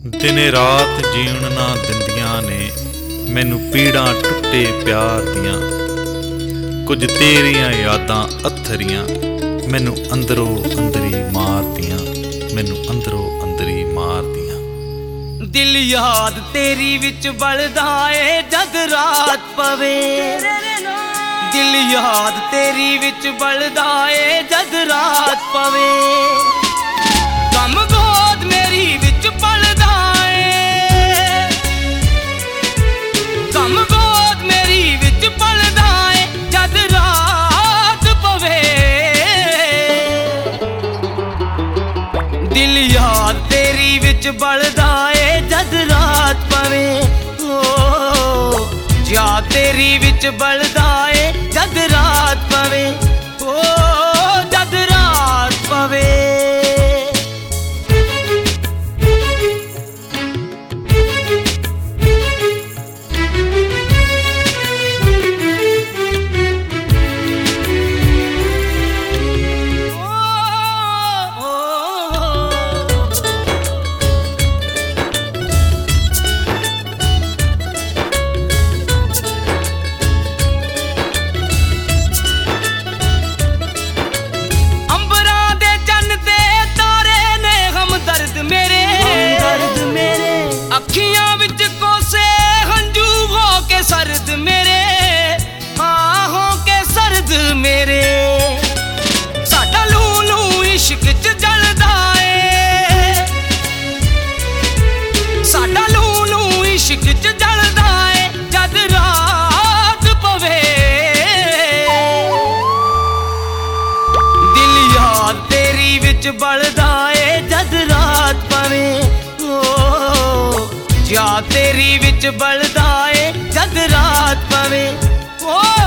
ਦਿਨੇ ਰਾਤ ਜੀਣ ਨਾ ਦਿੰਦੀਆਂ ਨੇ ਮੈਨੂੰ ਪੀੜਾਂ ਟੁੱਟੇ ਪਿਆਰ ਦੀਆਂ। ਕੁਝ ਤੇਰੀਆਂ ਯਾਦਾਂ ਅਥਰੀਆਂ ਮੈਨੂੰ ਅੰਦਰੋਂ ਅੰਦਰੀ ਮਾਰਦੀਆਂ, ਮੈਨੂੰ ਅੰਦਰੋਂ ਅੰਦਰੀ ਮਾਰਦੀਆਂ। ਦਿਲ ਯਾਦ ਤੇਰੀ ਵਿੱਚ ਬਲਦਾ ਏ ਜਦ ਰਾਤ ਪਵੇ, ਦਿਲ ਯਾਦ ਤੇਰੀ ਵਿੱਚ ਬਲਦਾ ਏ ਜਦ ਰਾਤ ਪਵੇ। ਗਮ ਗੋਦ ਮੇਰੀ ਵਿੱਚ ਪਲਦਾ ਏ, ਗਮ ਗੋਦ ਮੇਰੀ ਵਿੱਚ ਪਲਦਾ ਏ ਜਦ ਰਾਤ ਪਵੇ। ਦਿਲ ਯਾਦ ਤੇਰੀ ਵਿੱਚ ਬਲਦਾ ਏ ਜਦ ਰਾਤ ਪਵੇ। ਓ ਯਾਦ ਤੇਰੀ ਵਿੱਚ ਬਲਦਾ ਏ ਜਦ ਰਾਤ ਪਵੇ, ਓ ਜਦ ਰਾਤ ਪਵੇ। ਅੱਖੀਆਂ ਵਿੱਚ ਕੋਸੇ ਹੰਝੂ ਹੋ ਕੇ ਸਰਦ ਮੇਰੇ, ਹਾਂ ਹੋ ਕੇ ਸਰਦ ਮੇਰੇ। ਸਾਡਾ ਲੂ ਲੂ ਇਸ਼ਕ ਚ ਜਲਦਾ ਏ, ਸਾਡਾ ਲੂ ਲੂ ਇਸ਼ਕ ਚ ਜਲਦਾ ਏ ਜਦ ਰਾਤ ਪਵੇ। ਦਿਲ ਯਾਦ ਤੇਰੀ ਵਿੱਚ ਬਲਦਾ ਏ ਜਦ ਰਾਤ ਪਵੇ। ਯਾਦ ਤੇਰੀ ਵਿੱਚ ਬਲਦਾ ਏ ਜਦ ਰਾਤ ਪਵੇ, ਓ